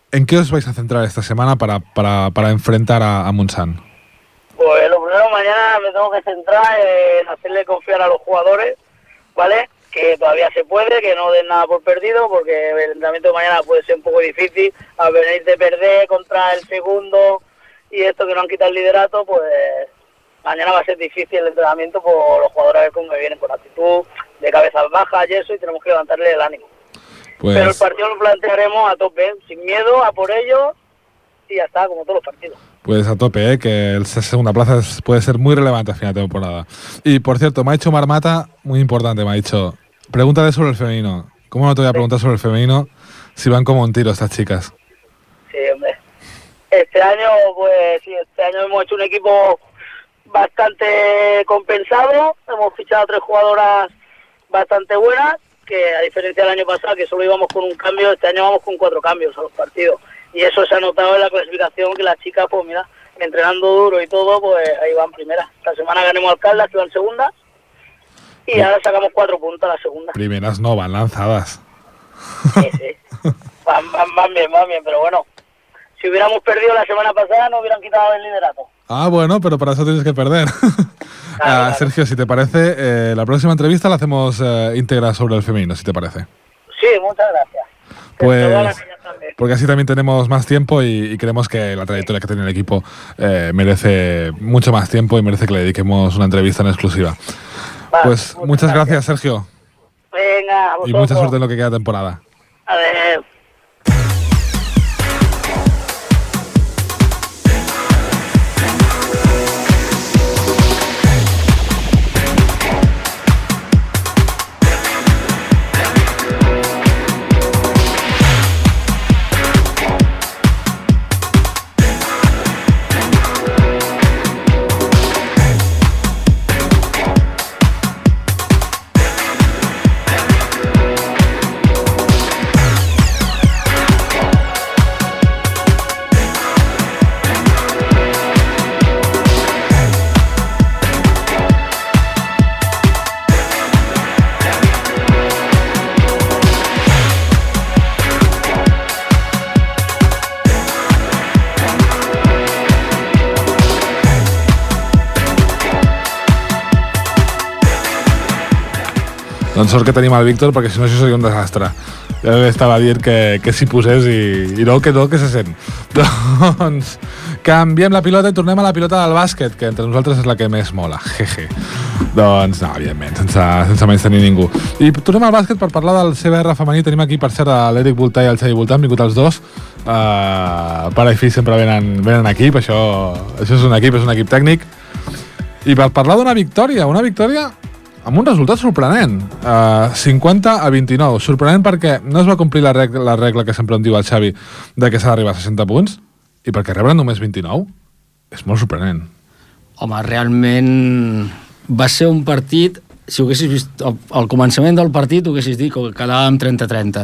¿En qué os vais a centrar esta semana para, para, para enfrentar a, a Montsant?
Pues lo primero, mañana me tengo que centrar en hacerle confiar a los jugadores, ¿vale? Que todavía se puede, que no den nada por perdido, porque el entrenamiento de mañana puede ser un poco difícil. Al venir de perder contra el segundo y esto que no han quitado el liderato, pues mañana va a ser difícil el entrenamiento por los jugadores, a ver cómo me vienen con actitud, de cabezas bajas y eso, y tenemos que levantarle el ánimo. Pues... Pero el partido lo plantearemos a tope, sin miedo, a por ello, y ya está, como todos los partidos.
Pues a tope, ¿eh? Que el segunda plaza es, puede ser muy relevante a final de temporada. Y por cierto, me ha dicho Marmata, muy importante, me ha dicho, pregúntale sobre el femenino. ¿Cómo no te voy a preguntar sobre el femenino si van como un tiro estas chicas?
Sí, hombre. Este año, pues sí, este año hemos hecho un equipo bastante compensado, hemos fichado tres jugadoras bastante buenas, que a diferencia del año pasado, que solo íbamos con un cambio, este año vamos con cuatro cambios a los partidos. Y eso se ha notado en la clasificación, que las chicas, pues mira, entrenando duro y todo, pues ahí van primera. Esta semana ganemos al Caldas, que van segunda, y sí. Ahora sacamos cuatro puntos a la segunda.
Primeras no, van lanzadas.
Sí, sí. Van, van, van bien, van bien, pero bueno, si hubiéramos perdido la semana pasada, nos hubieran quitado el liderato.
Ah, bueno, pero para eso tienes que perder. Claro, claro. Uh, Sergio, si te parece, eh, la próxima entrevista la hacemos eh, íntegra sobre el femenino, si te parece.
Sí, muchas gracias.
Pues, porque así también tenemos más tiempo y, y creemos que la trayectoria que tiene el equipo eh, merece mucho más tiempo y merece que le dediquemos una entrevista en exclusiva. Vale, pues muchas, muchas gracias, gracias, Sergio.
Venga, a vosotros.
Y mucha suerte en lo que queda de temporada.
Adiós.
Doncs sort que tenim el Víctor, perquè si no això seria un desastre. Ja estava dient que, que s'hi posés i, i no, que no, que se sent. Doncs canviem la pilota i tornem a la pilota del bàsquet, que entre nosaltres és la que més mola. Jeje. Doncs no, evidentment, sense, sense menys tenir ningú. I tornem al bàsquet per parlar del C B R femení. Tenim aquí, per cert, l'Eric Voltà i el Xavi Voltà, han vingut els dos. Uh, pare i fill sempre venen, venen equip, això, això és un equip, és un equip tècnic. I per parlar d'una victòria, una victòria amb un resultat sorprenent, uh, cinquanta a vint-i-nou, sorprenent perquè no es va complir la regla, la regla que sempre em diu el Xavi de que s'ha d'arribar a seixanta punts, i perquè rebren només vint-i-nou és molt sorprenent.
Home, realment va ser un partit, si ho haguessis vist al començament del partit ho haguessis dit que quedàvem trenta a trenta,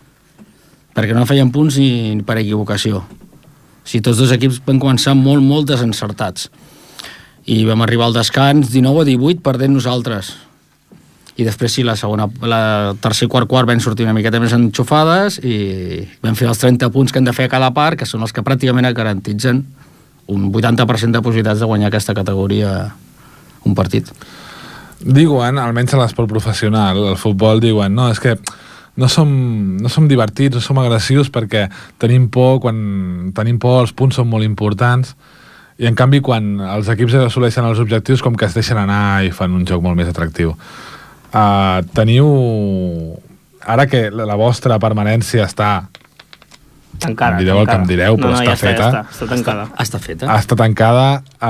perquè no feien punts ni per equivocació. O sigui, tots dos equips van començar molt, molt desencertats. I vam arribar al descans dinou a divuit perdent nosaltres. I després sí, la segona, la tercer i quart quart vam sortir una miqueta més enxufades i vam fer els trenta punts que hem de fer a cada part, que són els que pràcticament garantitzen un vuitanta per cent de possibilitats de guanyar aquesta categoria un partit.
Diuen, almenys a l'esport professional, al futbol, diuen, no, és que no som, no som divertits, no som agressius perquè tenim por, quan tenim por els punts són molt importants. I en canvi quan els equips assoleixen els objectius com que es deixen anar i fan un joc molt més atractiu. Uh, teniu... Ara que la vostra permanència està...
Tancada.
Em direu el que em direu, però
no, no,
està
ja
feta.
Està, està tancada.
Està, està feta.
Està tancada.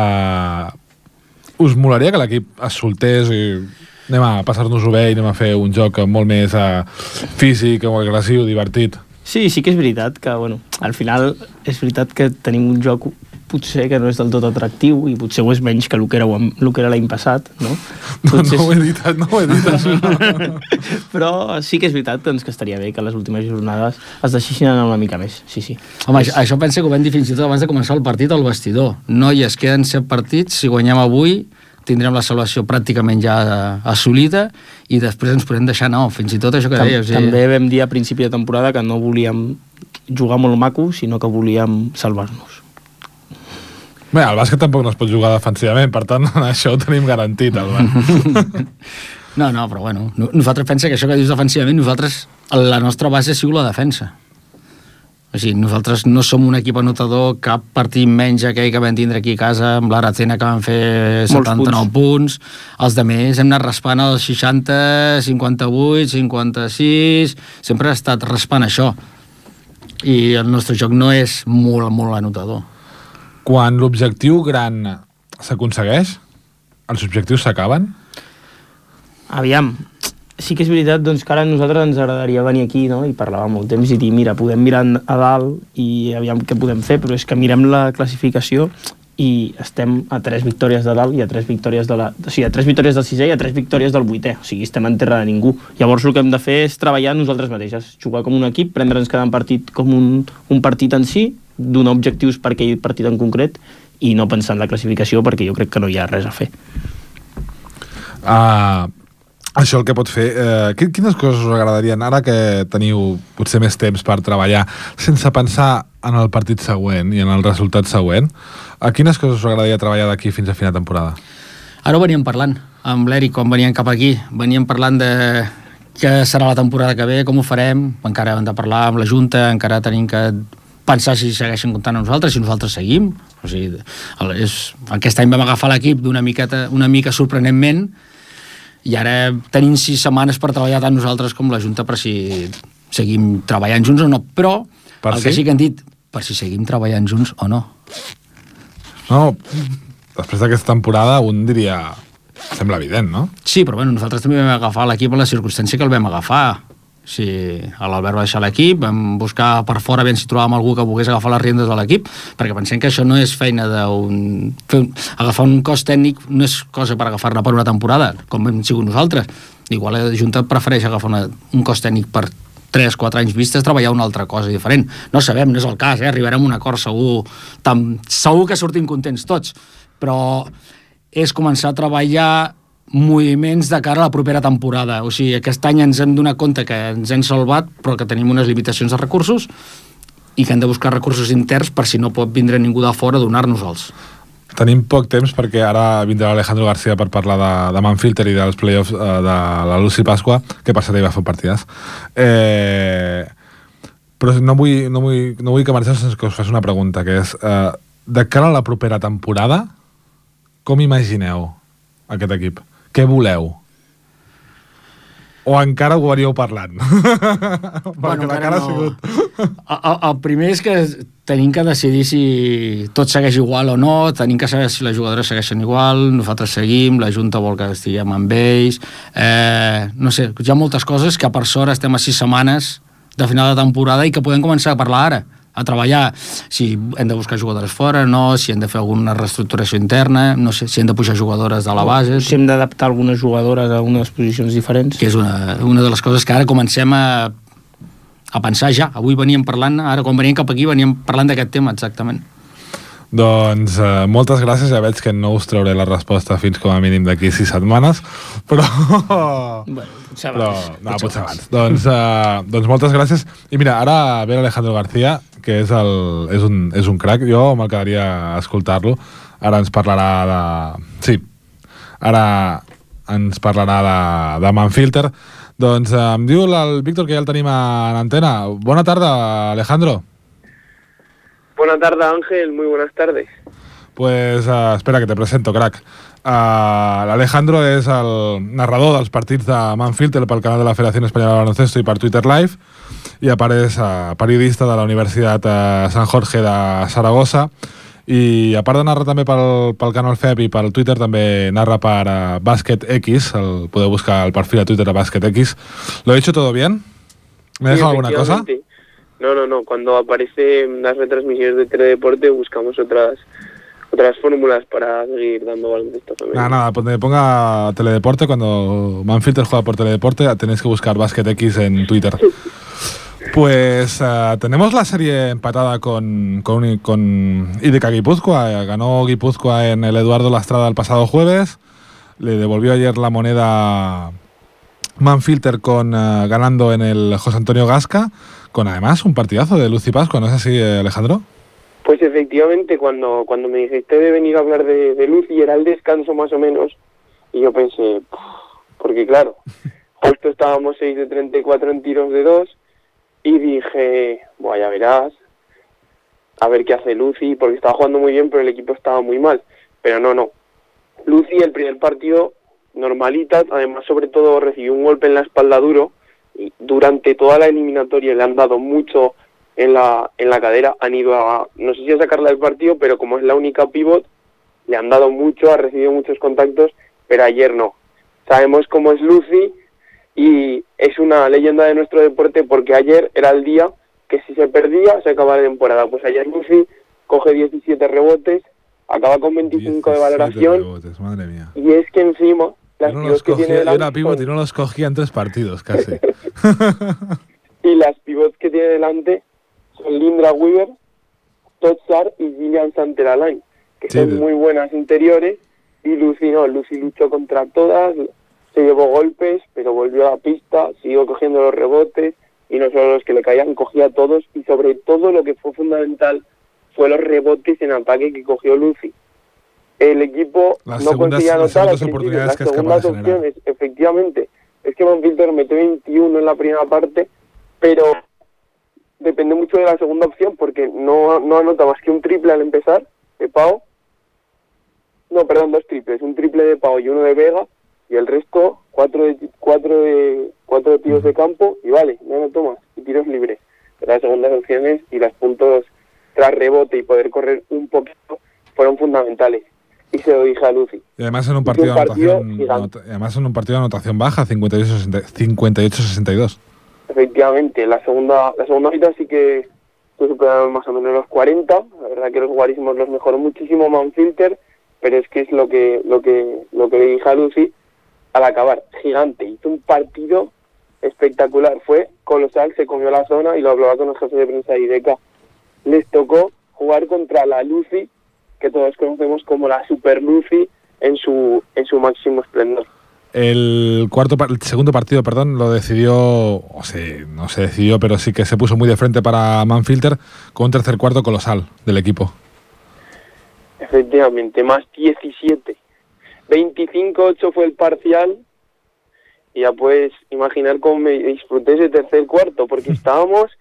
Uh, us molaria que l'equip es soltés i anem a passar-nos-ho bé i anem a fer un joc molt més uh, físic, agressiu, divertit?
Sí, sí que és veritat que, bueno, al final és veritat que tenim un joc potser que no és del tot atractiu i potser ho és menys que el que era, el que era l'any passat, no?
Potser... No, no ho he dit, no ho he dit.
Però sí que és veritat doncs, que estaria bé que les últimes jornades es deixessin anar una mica més, sí, sí.
Home, és... això pensa que ho vam dir fins i tot abans de començar el partit al vestidor. Noies, queden set partits, si guanyem avui tindrem la salvació pràcticament ja assolida i després ens podem deixar, no, fins i tot això que
Tam
deies.
També vam dir a principi de temporada que no volíem jugar molt maco, sinó que volíem salvar-nos.
Bé, al bàsquet tampoc no es pot jugar defensivament, per tant, això ho tenim garantit, Albert.
No, no, però bueno, nosaltres pensem que això que dius defensivament, nosaltres, la nostra base ha sigut la defensa. O sigui, nosaltres no som un equip anotador, cap partit menys aquell que vam tindre aquí a casa, amb l'Aracena que van fer setanta-nou punts. punts. Els de més hem anat raspant els seixanta, cinquanta-vuit, cinquanta-sis... Sempre ha estat raspant això. I el nostre joc no és molt, molt anotador.
Quan l'objectiu gran s'aconsegueix, els objectius s'acaben?
Aviam, sí que és veritat doncs, que ara a nosaltres ens agradaria venir aquí, no?, i parlar molt temps i dir, mira, podem mirar a dalt i aviam què podem fer, però és que mirem la classificació i estem a tres victòries de dalt i a tres victòries de la... O sigui, a tres victòries del sisè i a tres victòries del vuitè. O sigui, estem en terra de ningú. Llavors el que hem de fer és treballar nosaltres mateixes, jugar com un equip, prendre'ns cada partit com un, un partit en si, donar objectius per aquell partit en concret i no pensar en la classificació perquè jo crec que no hi ha res a fer.
Ah... Uh... Això el que pot fer... Eh, quines coses us agradarien ara que teniu potser més temps per treballar sense pensar en el partit següent i en el resultat següent? A quines coses us agradaria treballar d'aquí fins a final de temporada?
Ara ho veníem parlant amb l'Eric quan veníem cap aquí. Veníem parlant de què serà la temporada que ve, com ho farem. Encara hem de parlar amb la Junta, encara tenim que pensar si segueixen comptant amb nosaltres, si nosaltres seguim. O sigui, és, aquest any vam agafar l'equip d'una miqueta, una mica sorprenentment, i ara tenim sis setmanes per treballar tant nosaltres com la Junta per si seguim treballant junts o no, però per el si? que sí que han dit, per si seguim treballant junts o no.
No, després d'aquesta temporada un diria, sembla evident, no?
Sí, però bueno, nosaltres també vam agafar l'equip en la circumstància que el vam agafar. Sí, l'Albert va deixar l'equip, vam buscar per fora ben si trobàvem algú que volgués agafar les riendes de l'equip, perquè pensem que això no és feina d'un... Agafar un cos tècnic no és cosa per agafar-ne per una temporada, com hem sigut nosaltres. Igual la Junta prefereix agafar una, un cos tècnic per tres quatre anys vistes, treballar una altra cosa diferent. No sabem, no és el cas, eh? Arribarem a un acord segur, tam... segur que sortim contents tots, però és començar a treballar moviments de cara a la propera temporada. O sigui, aquest any ens hem donat compte que ens hem salvat, però que tenim unes limitacions de recursos i que hem de buscar recursos interns per si no pot vindre ningú de fora a donar-nos-els.
Tenim poc temps perquè ara vindrà Alejandro García per parlar de, de Manfilter i dels playoffs eh, de la Lucy Pasqua, que per cert hi va fer un partidàs. Eh, però no vull, no, vull, no vull que marxeu sense que us faci una pregunta, que és, eh, de cara a la propera temporada, com imagineu aquest equip? Què voleu? O encara ho haríeu parlant?
Bueno, encara no. Ha sigut... el, el primer és que tenim que decidir si tot segueix igual o no, tenim que saber si les jugadores segueixen igual, nosaltres seguim, la Junta vol que estiguem amb ells, eh, no sé, hi ha moltes coses que per sort estem a sis setmanes de final de temporada i que podem començar a parlar ara, a treballar, si hem de buscar jugadores fora, no, si hem de fer alguna reestructuració interna, no sé, si hem de pujar jugadores de la base...
Si hem d'adaptar algunes jugadores a unes posicions diferents.
Que és una, una de les coses que ara comencem a, a pensar ja. Avui veníem parlant, ara quan veníem cap aquí veníem parlant d'aquest tema, exactament.
Doncs eh, moltes gràcies, ja veig que no us trauré la resposta fins com a mínim d'aquí sis setmanes, però...
Bueno, potser
però,
abans.
no, potser abans. Doncs, eh, doncs moltes gràcies. I mira, ara ve Alejandro García, que és, el, és, un, és un crac, jo me'l quedaria a escoltar-lo. Ara ens parlarà de... Sí, ara ens parlarà de, de Manfilter. Doncs eh, em diu el Víctor que ja el tenim a l'antena. Bona tarda, Alejandro.
Buenas tardes, Ángel. Muy buenas tardes.
Pues uh, espera que te presento, crack. Uh, L'Alejandro és el narrador dels partits de Manfilter pel canal de la Federación Española de Baloncesto i per Twitter Live, i a part és uh, periodista de la Universitat uh, San Jorge de Saragossa, i a part de narrar també pel, pel canal F E B i pel Twitter, també narra per uh, Basket X, el, podeu buscar el perfil de Twitter de Basket X. ¿Lo he hecho todo bien? ¿Me he dejado alguna cosa?
No, no, no. Cuando aparecen las retransmisiones de Teledeporte buscamos otras otras fórmulas para seguir dando baloncesto femenino.
Nada, nada, pues ponga Teledeporte. Cuando Manfilter juega por Teledeporte tenéis que buscar Basket X en Twitter. Pues uh, tenemos la serie empatada con, con, con I D K Guipúzcoa. Ganó Guipúzcoa en el Eduardo Lastrada el pasado jueves. Le devolvió ayer la moneda Manfilter con, uh, ganando en el José Antonio Gasca con además un partidazo de Luz y Pascua, ¿no es así, Alejandro?
Pues efectivamente, cuando, cuando me dijiste de venir a hablar de, de Luz y era el descanso más o menos, y yo pensé, porque claro, justo estábamos seis de treinta y cuatro en tiros de dos, y dije, bueno, ya verás, a ver qué hace Lucy, porque estaba jugando muy bien, pero el equipo estaba muy mal. Pero no, no. Lucy, el primer partido, normalita, además sobre todo recibió un golpe en la espalda duro, y durante toda la eliminatoria le han dado mucho en la en la cadera, han ido a, no sé si a sacarla del partido, pero como es la única pivot, le han dado mucho, ha recibido muchos contactos, pero ayer no. Sabemos cómo es Lucy, y es una leyenda de nuestro deporte porque ayer era el día que si se perdía se acababa la temporada. Pues ayer Lucy coge diecisiete rebotes, acaba con veinticinco de valoración,
rebotes, madre mía.
Y es que encima las
no
pivots que
cogía,
tiene delante
era pivot
son...
y no los cogía en tres partidos casi.
Y las pivots que tiene delante son Lindra Weaver, Totsar y Gillian Santeralain, que
sí,
son
de...
muy buenas interiores, y Lucy no, Lucy luchó contra todas, se llevó golpes, pero volvió a la pista, siguió cogiendo los rebotes, y no solo los que le caían, cogía a todos, y sobre todo lo que fue fundamental fue los rebotes en ataque que cogió Lucy. El equipo
las
no
segundas,
conseguía anotar
las,
al
oportunidades
las
que es
segundas
capaz de
opciones, efectivamente. Es que Manfilter metió veintiuno en la primera parte, pero depende mucho de la segunda opción, porque no, no anota más que un triple al empezar, de Pau. No, perdón, dos triples, un triple de Pau y uno de Vega, y el resto, cuatro de cuatro de cuatro de tiros de campo, y vale, no anotó más, y tiros libres. Pero las segundas opciones y los puntos tras rebote y poder correr un poquito fueron fundamentales. Y se lo dije a Lucy.
Y además en un partido,
un partido
de anotación, anota, además en un partido de anotación baja, cincuenta y ocho sesenta y dos.
Efectivamente, la segunda la segunda mitad sí que se superaron más o menos los cuarenta. La verdad que los guarísimos los mejoró muchísimo Manfilter, pero es que es lo que lo que lo que le dije a Lucy al acabar. Gigante, hizo un partido espectacular, fue colosal, se comió la zona, y lo hablaba con el jefe de prensa de IDECA. Les tocó jugar contra la Lucy, que todos conocemos como la Super Lucy en su en su máximo esplendor.
El cuarto, el segundo partido, perdón, lo decidió, o sea, no se decidió, pero sí que se puso muy de frente para Manfilter con un tercer cuarto colosal del equipo.
Efectivamente, más diecisiete. veinticinco ocho fue el parcial, y ya puedes imaginar cómo me disfruté ese tercer cuarto, porque estábamos,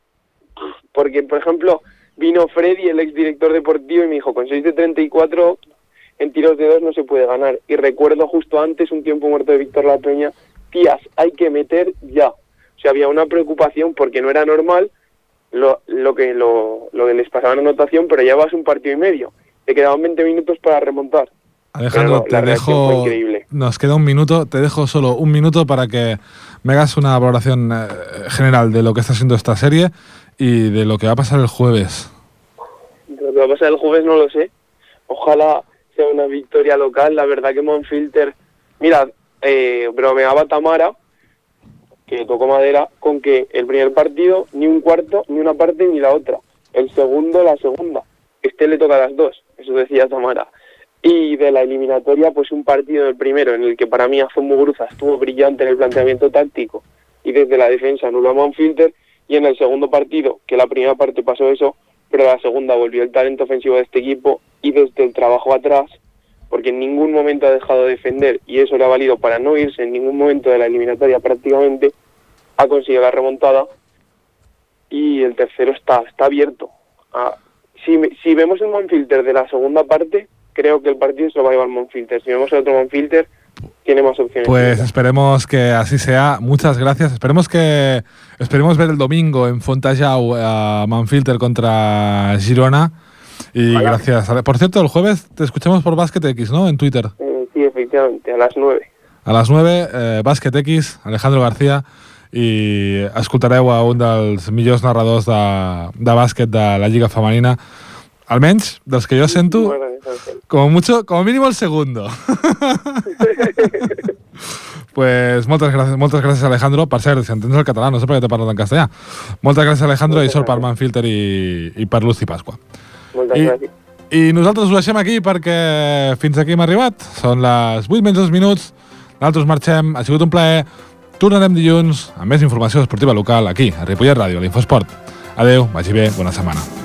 porque por ejemplo vino Freddy, el exdirector deportivo, y me dijo, con seis de treinta y cuatro en tiros de dos no se puede ganar. Y recuerdo justo antes un tiempo muerto de Víctor La Peña, tías, hay que meter ya. O sea, había una preocupación porque no era normal lo, lo que lo, lo que les pasaba en anotación, pero ya vas un partido y medio. Te quedaban veinte minutos para remontar.
Alejandro, no, te dejo, nos queda un minuto, te dejo solo un minuto para que me hagas una valoración eh, general de lo que está siendo esta serie y de lo que va a pasar el jueves.
De lo que va a pasar el jueves no lo sé. Ojalá sea una victoria local. La verdad que Manfilter, mira, eh, bromeaba Tamara, que tocó madera, con que el primer partido ni un cuarto, ni una parte ni la otra. El segundo, la segunda. Este le toca a las dos, eso decía Tamara. Y de la eliminatoria, pues un partido del primero, en el que para mí Azón Muguruza estuvo brillante en el planteamiento táctico y desde la defensa anuló a Manfilter, y en el segundo partido, que la primera parte pasó eso, pero la segunda volvió el talento ofensivo de este equipo, y desde el trabajo atrás, porque en ningún momento ha dejado de defender, y eso le ha valido para no irse en ningún momento de la eliminatoria prácticamente, ha conseguido la remontada, y el tercero está, está abierto. Ah, si, si vemos el Manfilter de la segunda parte, creo que el partido se lo va a llevar Manfilter. Si vemos el otro Manfilter, tiene más opciones.
Pues esperemos que así sea. Muchas gracias. Esperemos que esperemos ver el domingo en Fontajau a Manfilter contra Girona. Y Hola. Gracias. Por cierto, el jueves te escuchamos por Básquet X, ¿no? En Twitter.
Eh, sí, efectivamente, a las nueve.
A les nueve, eh, Básquet X, Alejandro García, i escoltareu a un dels millors narradors de, de bàsquet de la Lliga Femenina, almenys dels que jo sento, como mucho, como mínimo el segundo. Pues moltes gràcies, moltes gràcies Alejandro. Per cert, si entens el català, no sé per què t'he parlat en castellà. Moltes gràcies Alejandro, i sort per Manfilter i, i per Lucy Pasqua.
Moltes
I,
gràcies.
I nosaltres ho deixem aquí perquè fins aquí hem arribat. Són les vuit menys dos minuts. Nosaltres marxem. Ha sigut un plaer. Tornarem dilluns amb més informació esportiva local aquí, a Ripollet Ràdio, a l'Infosport. Adeu, vagi bé, bona setmana.